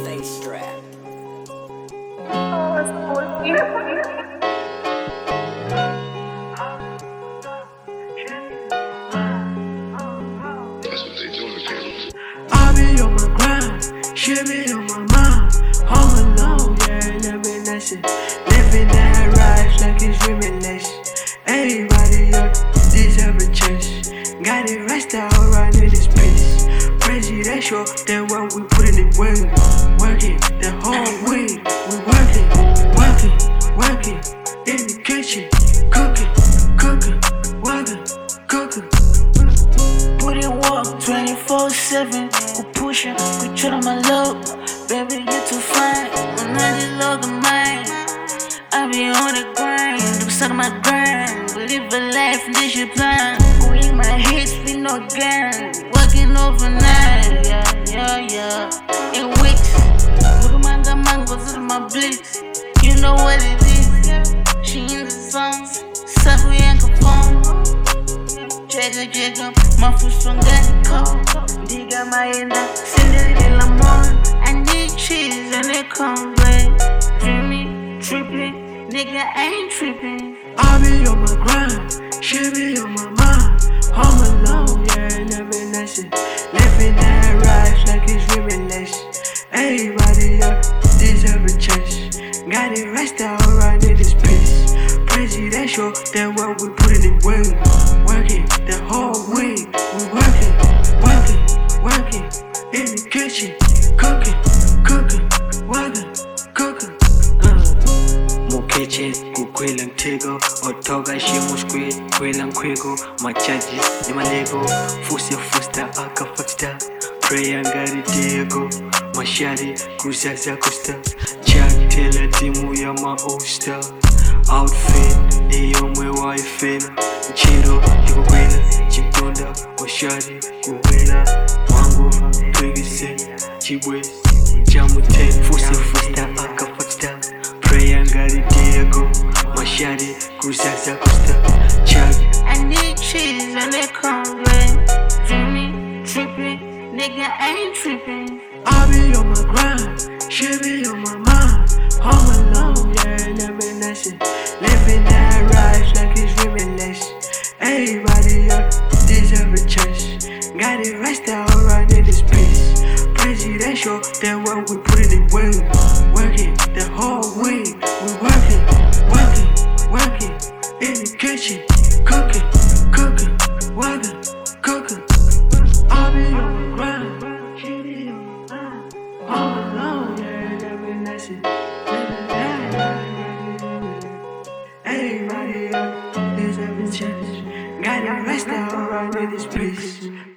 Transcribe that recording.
Stay strapped. I be on my grind, she be on my mind. Home alone, yeah, living that shit. Living that life like it's reminiscence. Everybody up, deserve a chance. Got it right style right in this piece. Presidential, that what we put in the work. Working the whole week. We working in the kitchen. Cooking, working. Put in work 24/7. We pushing, we try my luck. Baby, you too fine. When I just look at mine, I be on the grind. I'm stuck on my grind. We live a life, this your plan. We in my hits, we no gang. Working overnight, yeah. In weeks, look at my got mangoes in my blitz. You know what it is. She in the song, Safi and Capone. Jigga, my foot strong and cold. Diga maenda, send it in the morning. I need cheese and it comes with dreamy, tripping. Nigga, I ain't tripping. I be on my grind, she be on my mind. Home alone, yeah, living that shit. Living that life like it's reminiscence. Everybody up, deserve a chance. Got it right style right in this piece. Presidential, that what we put in the work. Working the whole week. We working in the kitchen. Cooking, working. Mukeche kukwela mtego otoga shimo squid kwela mkwego machaji ni malego fusta akafatita prayer ngari diego mashari kuzaza costa chak tela timu ya maosta outfit iyo mwe wife chiro yukwela chitunda mashari kuwela wangu twigise chibwe jamute fusta akafatita prayer ngari Diego mashari kuzaza costa chak. I need cheese and it comes with dreamy, tripping. Nigga, I ain't tripping. I be on my grind, she be on my mind. Home alone, yeah, living that shit. Living that life like it's reminiscence. Everybody up, deserve a chance. Got it right style right in this piece. Presidential, that what we put in the work. Working the whole week. We working in the kitchen. Cooking, working. I be on my grind, she be on my mind. Home alone, yeah, living that shit. Living that life. Everybody up, deserve a chance. Got it right style right in this piece.